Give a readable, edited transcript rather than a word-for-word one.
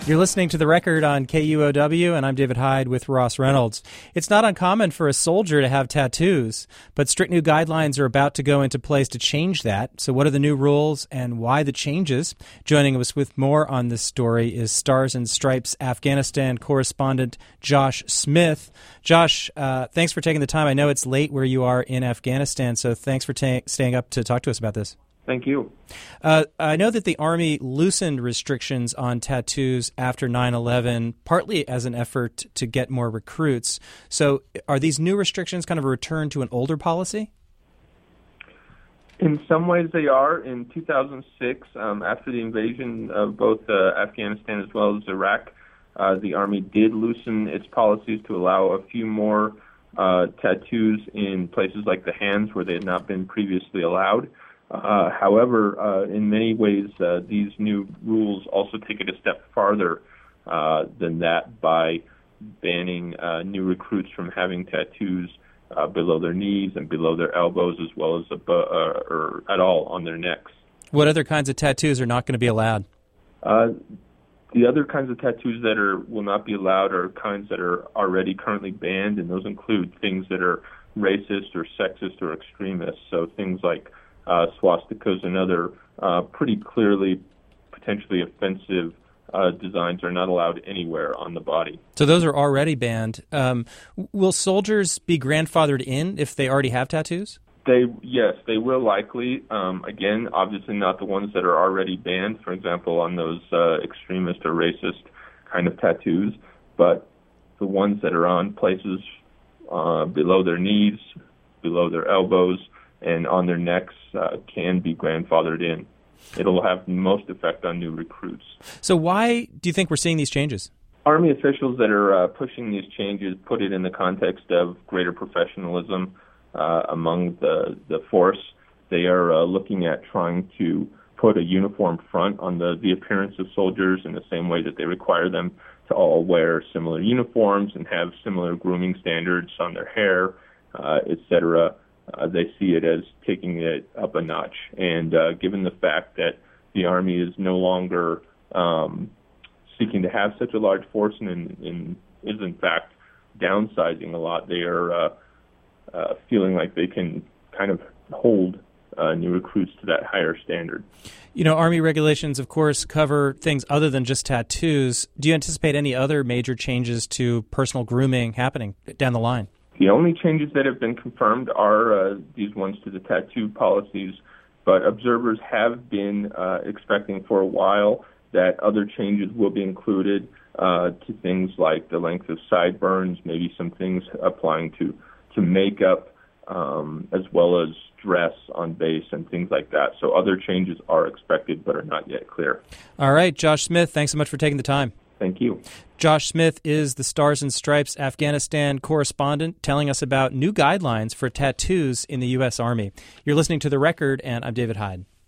You're listening to The Record on KUOW, and I'm David Hyde with Ross Reynolds. It's not uncommon for a soldier to have tattoos, but strict new guidelines are about to go into place to change that. So what are the new rules and why the changes? Joining us with more on this story is Stars and Stripes Afghanistan correspondent Josh Smith. Josh, thanks for taking the time. I know it's late where you are in Afghanistan, so thanks for staying up to talk to us about this. Thank you. I know that the Army loosened restrictions on tattoos after 9/11, partly as an effort to get more recruits. So are these new restrictions kind of a return to an older policy? In some ways they are. In 2006, after the invasion of both Afghanistan as well as Iraq, the Army did loosen its policies to allow a few more tattoos in places like the hands where they had not been previously allowed. However, in many ways, these new rules also take it a step farther than that by banning new recruits from having tattoos below their knees and below their elbows, as well as or at all on their necks. What other kinds of tattoos are not going to be allowed? The other kinds of tattoos that will not be allowed are kinds that are already currently banned, and those include things that are racist or sexist or extremist. So things like swastikas and other pretty clearly potentially offensive designs are not allowed anywhere on the body. So those are already banned. Will soldiers be grandfathered in if they already have tattoos? Yes, they will likely. Again, obviously not the ones that are already banned, for example, on those extremist or racist kind of tattoos, but the ones that are on places below their knees, below their elbows, and on their necks can be grandfathered in. It'll have the most effect on new recruits. So why do you think we're seeing these changes? Army officials that are pushing these changes put it in the context of greater professionalism among the force. They are looking at trying to put a uniform front on the appearance of soldiers in the same way that they require them to all wear similar uniforms and have similar grooming standards on their hair, etc. They see it as taking it up a notch. And given the fact that the Army is no longer seeking to have such a large force and is in fact downsizing a lot, they are feeling like they can kind of hold new recruits to that higher standard. You know, Army regulations, of course, cover things other than just tattoos. Do you anticipate any other major changes to personal grooming happening down the line? The only changes that have been confirmed are these ones to the tattoo policies, but observers have been expecting for a while that other changes will be included to things like the length of sideburns, maybe some things applying to makeup, as well as dress on base and things like that. So other changes are expected but are not yet clear. All right, Josh Smith, thanks so much for taking the time. Thank you. Josh Smith is the Stars and Stripes Afghanistan correspondent telling us about new guidelines for tattoos in the U.S. Army. You're listening to The Record, and I'm David Hyde.